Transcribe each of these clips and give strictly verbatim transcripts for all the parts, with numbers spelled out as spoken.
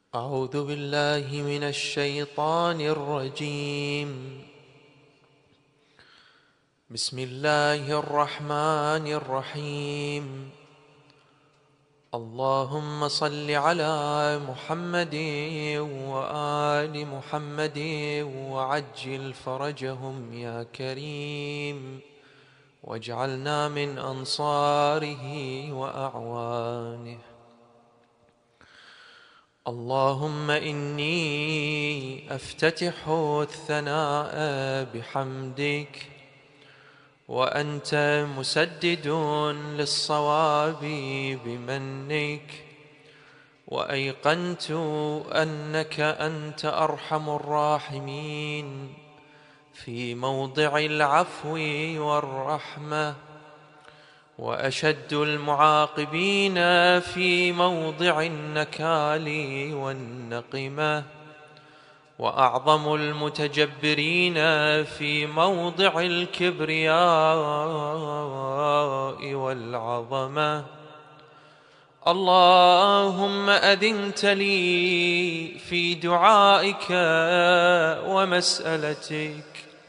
أعوذ بالله من الشيطان الرجيم. بسم الله الرحمن الرحيم. اللهم صل على محمد وآل محمد وعجل فرجهم يا كريم، واجعلنا من أنصاره وأعوانه. اللهم إني أفتتح الثناء بحمدك، وأنت مسدد للصواب بمنك، وأيقنت أنك أنت أرحم الراحمين في موضع العفو والرحمة، وأشد المعاقبين في موضع النكال والنقمة، وأعظم المتجبرين في موضع الكبرياء والعظمة. اللهم أذنت لي في دعائك ومسألتك،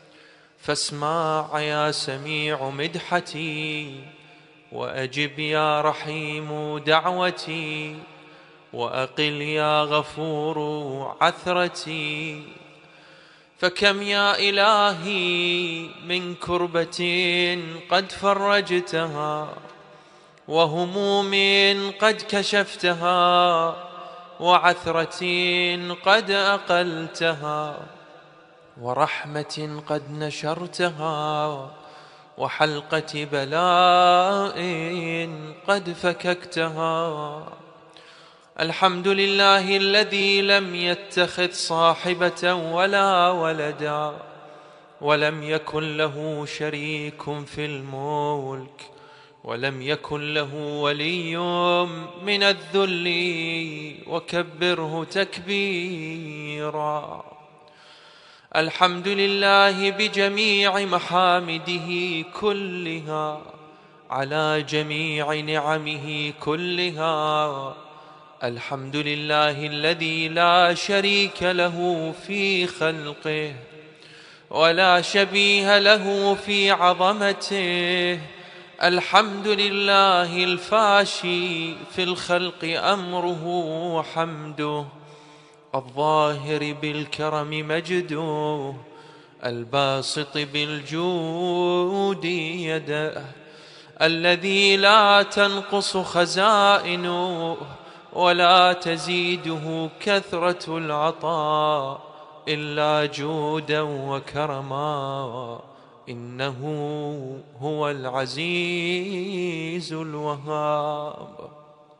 فاسمع يا سميع مدحتي، وأجب يا رحيم دعوتي، وأقل يا غفور عثرتي. فكم يا إلهي من كربة قد فرجتها، وهموم قد كشفتها، وعثرة قد أقلتها، ورحمة قد نشرتها، وحلقة بلاء قد فككتها. الحمد لله الذي لم يتخذ صاحبة ولا ولدا، ولم يكن له شريك في الملك، ولم يكن له ولي من الذل، وكبره تكبيرا. الحمد لله بجميع محامده كلها، على جميع نعمه كلها. الحمد لله الذي لا شريك له في خلقه، ولا شبيه له في عظمته. الحمد لله الفاشي في الخلق أمره وحمده، الظاهر بالكرم مجده، الباسط بالجود يده، الذي لا تنقص خزائنه ولا تزيده كثرة العطاء إلا جودا وكرما. إنه هو العزيز الوهاب.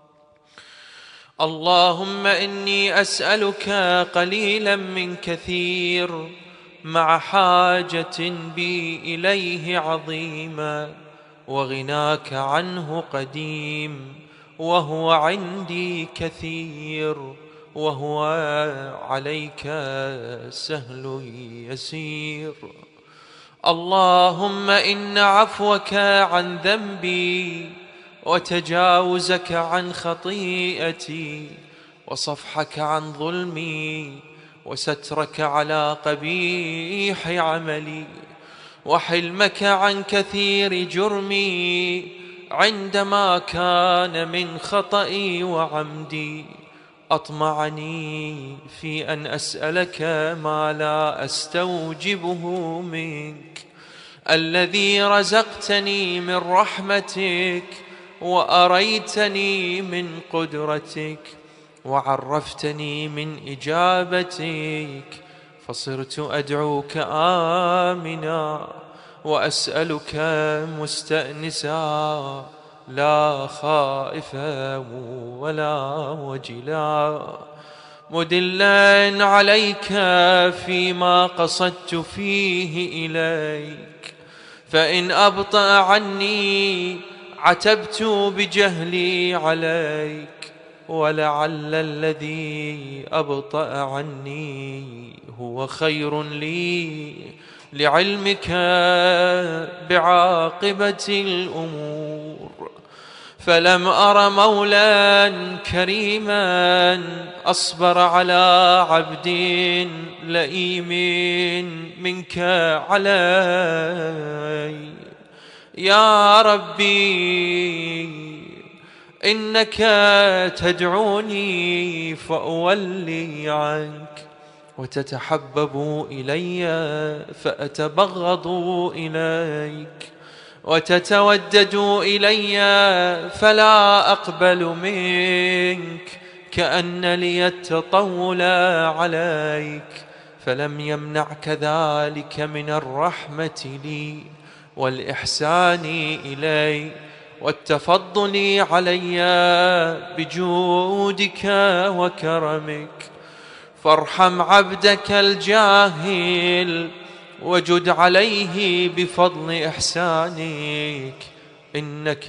اللهم إني أسألك قليلا من كثير، مع حاجة بي إليه عظيمة، وغناك عنه قديم، وهو عندي كثير، وهو عليك سهل يسير. اللهم إن عفوك عن ذنبي، وتجاوزك عن خطيئتي، وصفحك عن ظلمي، وسترك على قبيح عملي، وحلمك عن كثير جرمي، عندما كان من خطئي وعمدي، أطمعني في أن أسألك ما لا أستوجبه منك، الذي رزقتني من رحمتك، وأريتني من قدرتك، وعرفتني من إجابتك، فصرت أدعوك آمنا، وأسألك مستأنسا، لا خائفا ولا وجلا، مدلا عليك فيما قصدت فيه إليك. فإن أبطأ عني عتبت بجهلي عليك، ولعل الذي أبطأ عني هو خير لي، لعلمك بعاقبة الأمور. فلم أر مولا كريما أصبر على عبد لئيم منك علي. يا ربي إنك تدعوني فأولي عنك، وتتحبب إلي فأتبغض إليك، وتتودد إلي فلا أقبل منك، كأن لي التطول عليك. فلم يمنعك ذلك من الرحمة لي والإحسان إلي والتفضل علي بجودك وكرمك. فارحم عبدك الجاهل وجد عليه بفضل إحسانك، إنك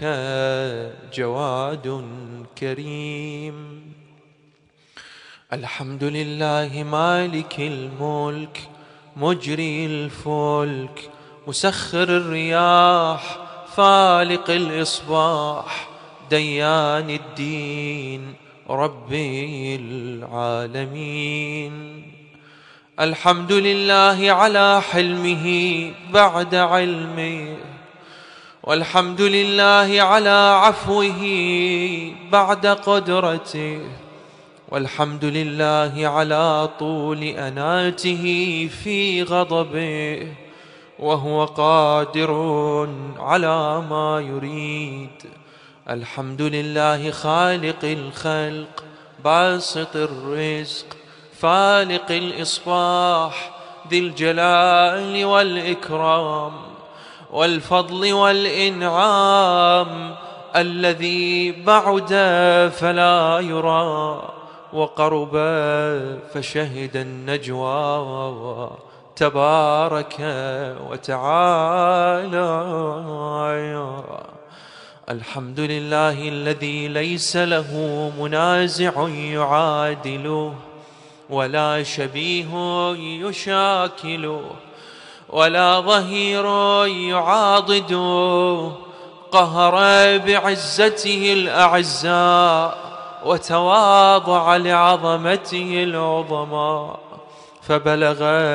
جواد كريم. الحمد لله مالك الملك مجري الفلك مسخر الرياح فالق الإصباح ديان الدين رب العالمين. الحمد لله على حلمه بعد علمه، والحمد لله على عفوه بعد قدرته، والحمد لله على طول أناته في غضبه، وهو قادر على ما يريد. الحمد لله خالق الخلق باسط الرزق فالق الإصباح ذي الجلال والإكرام والفضل والإنعام، الذي بعد فلا يرى وقرب فشهد النجوى تبارك وتعالى. الحمد لله الذي ليس له منازع يعادله، ولا شبيه يشاكله، ولا ظهير يعاضده. قهر بعزته الأعزاء وتواضع لعظمته العظماء، فبلغ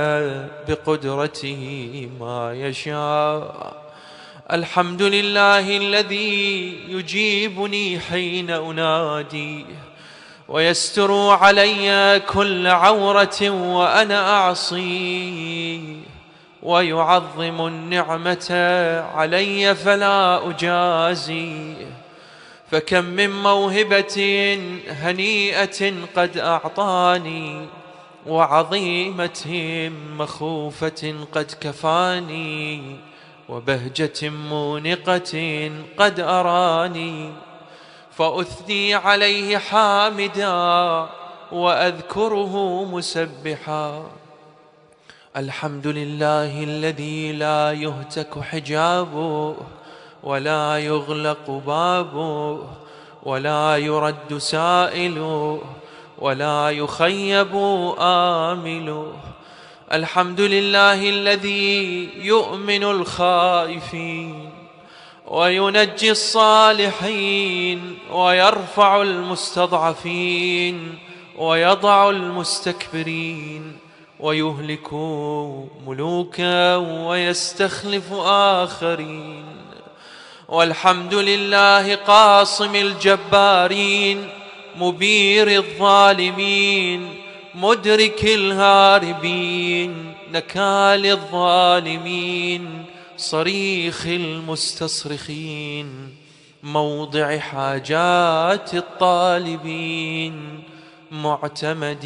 بقدرته ما يشاء. الحمد لله الذي يجيبني حين أناديه، ويستر علي كل عورة وأنا أعصيه، ويعظم النعمة علي فلا أجازيه. فكم من موهبة هنيئة قد أعطاني، وعظيمة مخوفة قد كفاني، وبهجة مونقة قد أراني. فأثني عليه حامدا وأذكره مسبحا. الحمد لله الذي لا يهتك حجابه، ولا يغلق بابه، ولا يرد سائله، ولا يخيب آمله. الحمد لله الذي يؤمن الخائفين وينجي الصالحين ويرفع المستضعفين ويضع المستكبرين، ويهلك ملوكا ويستخلف آخرين. والحمد لله قاصم الجبارين مبير الظالمين مدرك الهاربين نكال الظالمين صريخ المستصرخين موضع حاجات الطالبين معتمد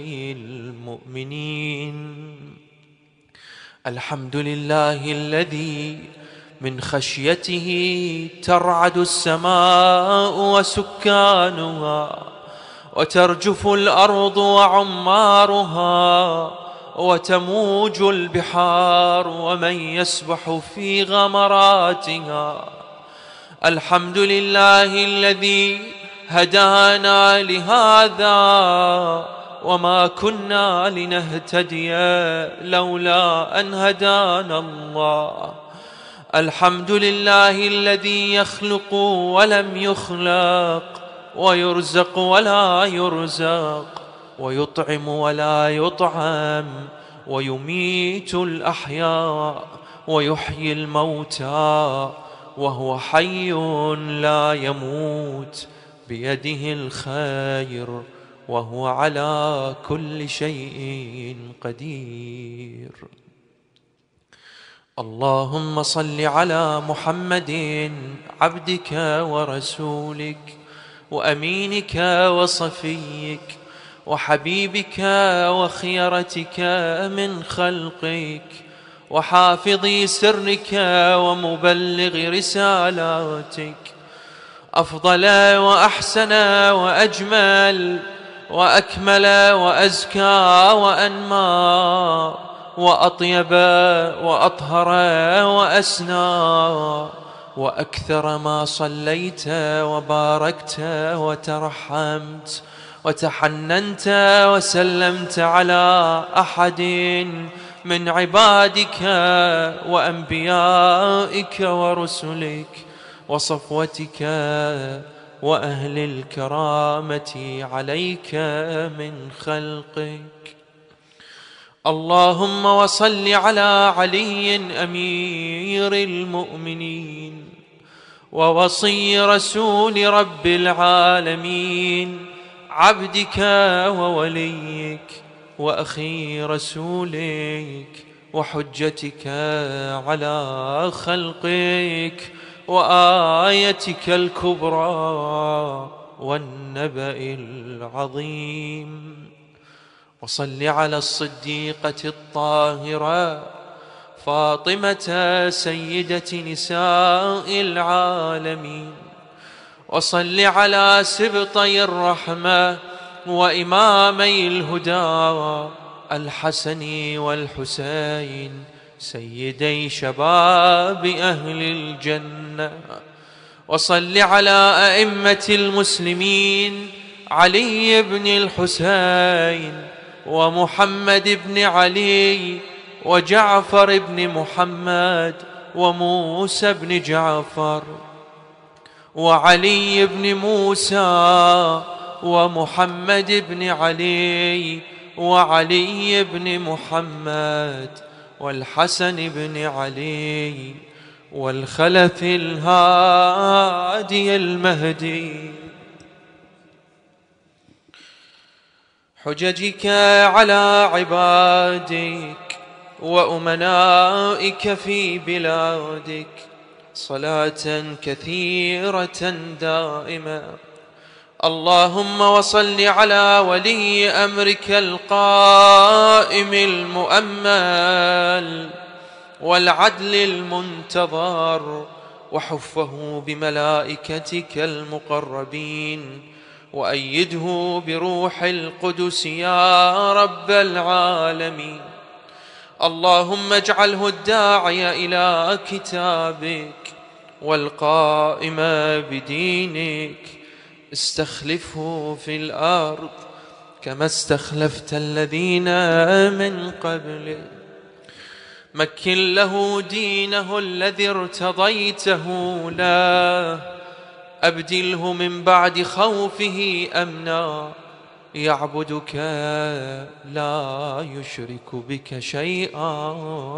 المؤمنين. الحمد لله الذي من خشيته ترعد السماء وسكانها، وترجف الأرض وعمارها، وتموج البحار ومن يسبح في غمراتها. الحمد لله الذي هدانا لهذا وما كنا لنهتدي لولا أن هدانا الله. الحمد لله الذي يخلق ولم يخلق، ويرزق ولا يرزق، ويطعم ولا يطعم، ويميت الأحياء ويحيي الموتى، وهو حي لا يموت، بيده الخير، وهو على كل شيء قدير. اللهم صل على محمد عبدك ورسولك وأمينك وصفيك وحبيبك وخيرتك من خلقك، وحافظ سرك ومبلغ رسالاتك، أفضل وأحسن وأجمل وأكمل وأزكى وأنمى وأطيب وأطهر وأسنى، وأكثر ما صليت وباركت وترحمت وتحننت وسلمت على أحد من عبادك وأنبيائك ورسلك وصفوتك وأهل الكرامة عليك من خلقك. اللهم وصل على علي أمير المؤمنين ووصي رسول رب العالمين، عبدك ووليك وأخي رسولك وحجتك على خلقك وآيتك الكبرى والنبأ العظيم. وصل على الصديقة الطاهرة فاطمة سيدة نساء العالمين، وصل على سبطي الرحمة وإمامي الهدى الحسن والحسين سيدي شباب أهل الجنة، وصل على أئمة المسلمين علي بن الحسين ومحمد بن علي وجعفر بن محمد وموسى بن جعفر وعلي بن موسى ومحمد بن علي وعلي بن محمد والحسن بن علي والخلف الهادي المهدي. حججك على عبادك وأمنائك في بلادك صلاة كثيرة دائمة. اللهم وصل على ولي أمرك القائم المؤمل والعدل المنتظر، وحفه بملائكتك المقربين، وأيده بروح القدس يا رب العالمين. اللهم اجعله الداعي إلى كتابك والقائم بدينك، استخلفه في الأرض كما استخلفت الذين من قبله، مكن له دينه الذي ارتضيته له، أبدله من بعد خوفه أمنا، يعبدك لا يشرك بك شيئا.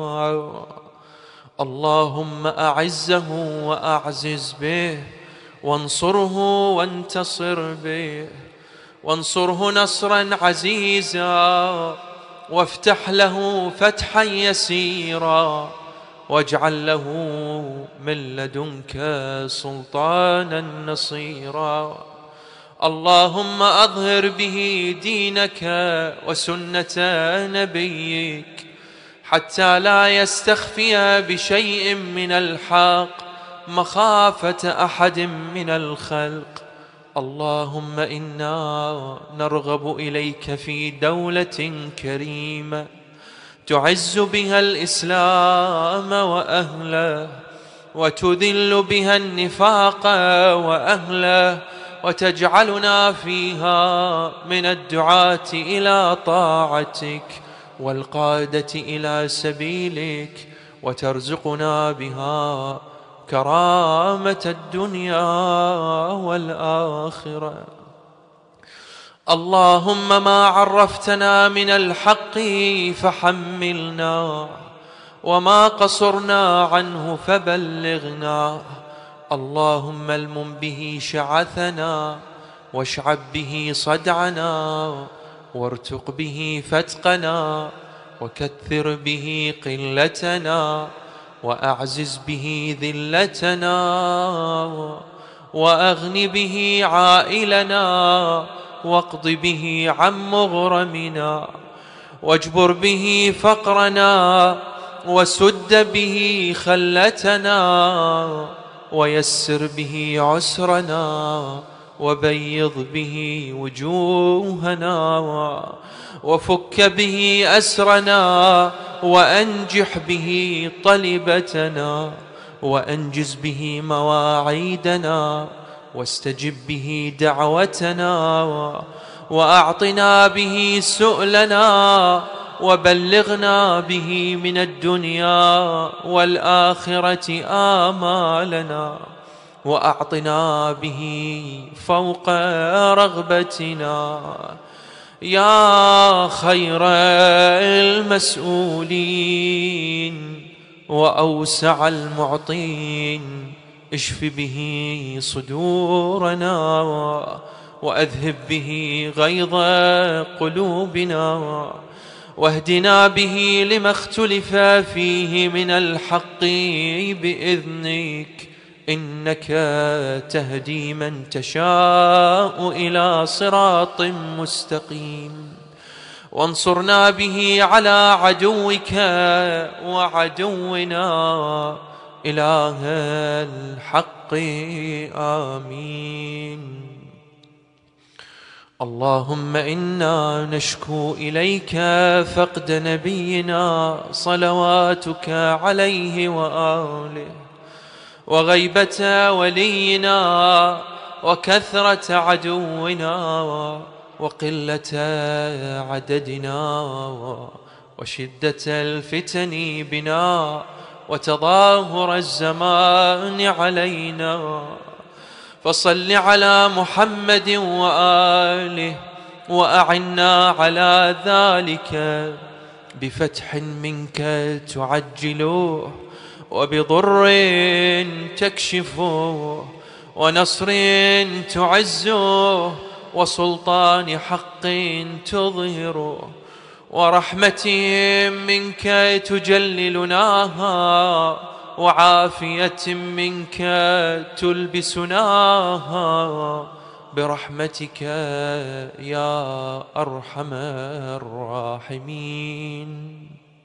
اللهم أعزه وأعزز به، وانصره وانتصر به، وانصره نصرا عزيزا، وافتح له فتحا يسيرا، واجعل له من لدنك سلطانا نصيرا. اللهم أظهر به دينك وسنة نبيك حتى لا يستخفي بشيء من الحق مخافة أحد من الخلق. اللهم إنا نرغب إليك في دولة كريمة تعز بها الإسلام وأهله، وتذل بها النفاق وأهله، وتجعلنا فيها من الدعاة إلى طاعتك والقادة إلى سبيلك، وترزقنا بها كرامة الدنيا والآخرة. اللهم ما عرفتنا من الحق فحملنا، وما قصرنا عنه فبلغنا. اللهم المم به شعثنا، واشعب به صدعنا، وارتق به فتقنا، وكثر به قلتنا، وأعزز به ذلتنا، وأغن به عائلنا، واقض به عن مغرمنا، واجبر به فقرنا، وسد به خلتنا، ويسر به عسرنا، وبيض به وجوهنا، وفك به أسرنا، وأنجح به طلبتنا، وأنجز به مواعيدنا، واستجب به دعوتنا، وأعطنا به سؤلنا، وبلغنا به من الدنيا والآخرة آمالنا، وأعطنا به فوق رغبتنا. يا خير المسؤولين وأوسع المعطين، اشف به صدورنا، وأذهب به غيظ قلوبنا، واهدنا به لما اختلف فيه من الحق بإذنك، إنك تهدي من تشاء إلى صراط مستقيم. وانصرنا به على عدوك وعدونا إله الحق. آمين. اللهم إنا نشكو إليك فقد نبينا صلواتك عليه وآله، وغيبة ولينا، وكثرة عدونا، وقلة عددنا، وشدة الفتن بنا، وتظاهر الزمان علينا. فصل على محمد وآله، وأعنا على ذلك بفتح منك تعجله، وبضر تكشفه، ونصر تعزه، وسلطان حق تظهره، ورحمة منك تجللناها، وعافية منك تلبسناها، برحمتك يا أرحم الراحمين.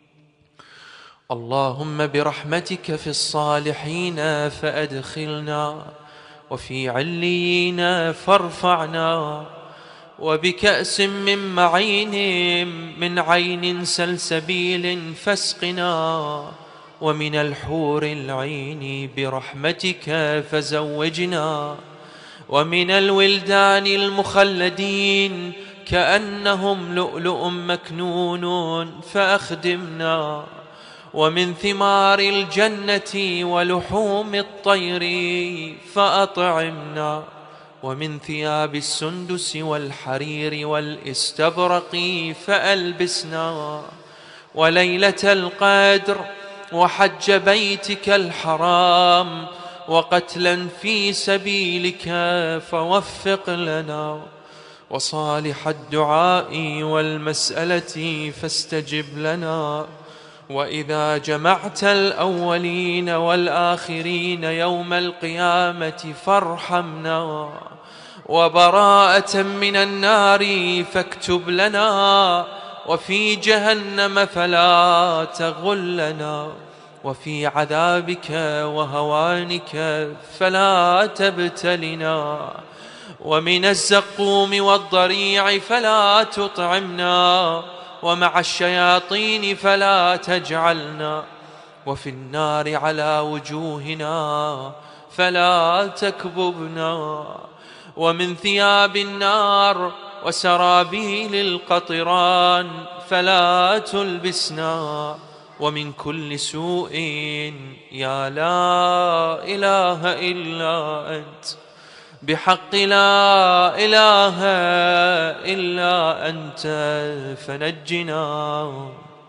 اللهم برحمتك في الصالحين فأدخلنا، وفي عليين فارفعنا، وبكأس من معين من عين سلسبيل فاسقنا، ومن الحور العين برحمتك فزوجنا، ومن الولدان المخلدين كأنهم لؤلؤ مكنون فأخدمنا، ومن ثمار الجنة ولحوم الطير فأطعمنا، ومن ثياب السندس والحرير والاستبرق فألبسنا، وليلة القدر، وحج بيتك الحرام، وقتلا في سبيلك فوفق لنا، وصالح الدعاء والمسألة فاستجب لنا. وإذا جمعت الأولين والآخرين يوم القيامة فارحمنا، وبراءة من النار فاكتب لنا، وفي جهنم فلا تغلنا، وفي عذابك وهوانك فلا تبتلنا، ومن الزقوم والضريع فلا تطعمنا، ومع الشياطين فلا تجعلنا، وفي النار على وجوهنا فلا تكببنا، ومن ثياب النار وسرابيل القطران فلا تلبسنا، ومن كل سوء يا لا إله إلا أنت، بحق لا إله إلا أنت فنجنا.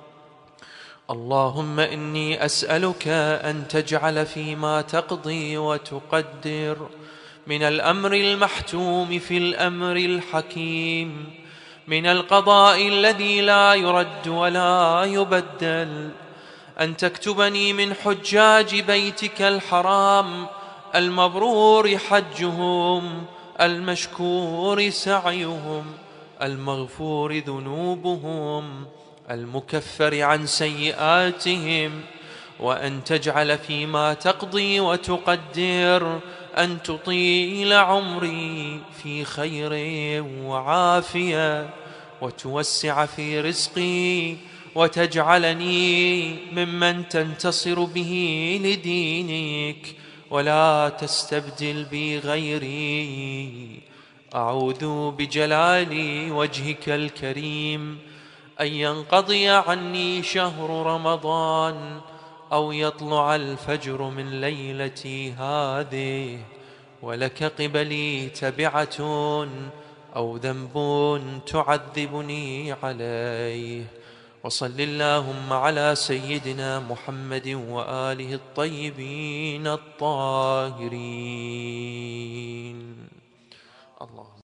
اللهم إني أسألك أن تجعل فيما تقضي وتقدر من الأمر المحتوم في الأمر الحكيم، من القضاء الذي لا يرد ولا يبدل، أن تكتبني من حجاج بيتك الحرام المبرور حجهم، المشكور سعيهم، المغفور ذنوبهم، المكفر عن سيئاتهم، وأن تجعل فيما تقضي وتقدر أن تطيل عمري في خير وعافية، وتوسع في رزقي، وتجعلني ممن تنتصر به لدينك، ولا تستبدل بي غيري. أعوذ بجلال وجهك الكريم أن ينقضي عني شهر رمضان، أو يطلع الفجر من ليلتي هذه ولك قبلي تبعة أو ذنب تعذبني عليه. وصل اللهم على سيدنا محمد وآله الطيبين الطاهرين. الله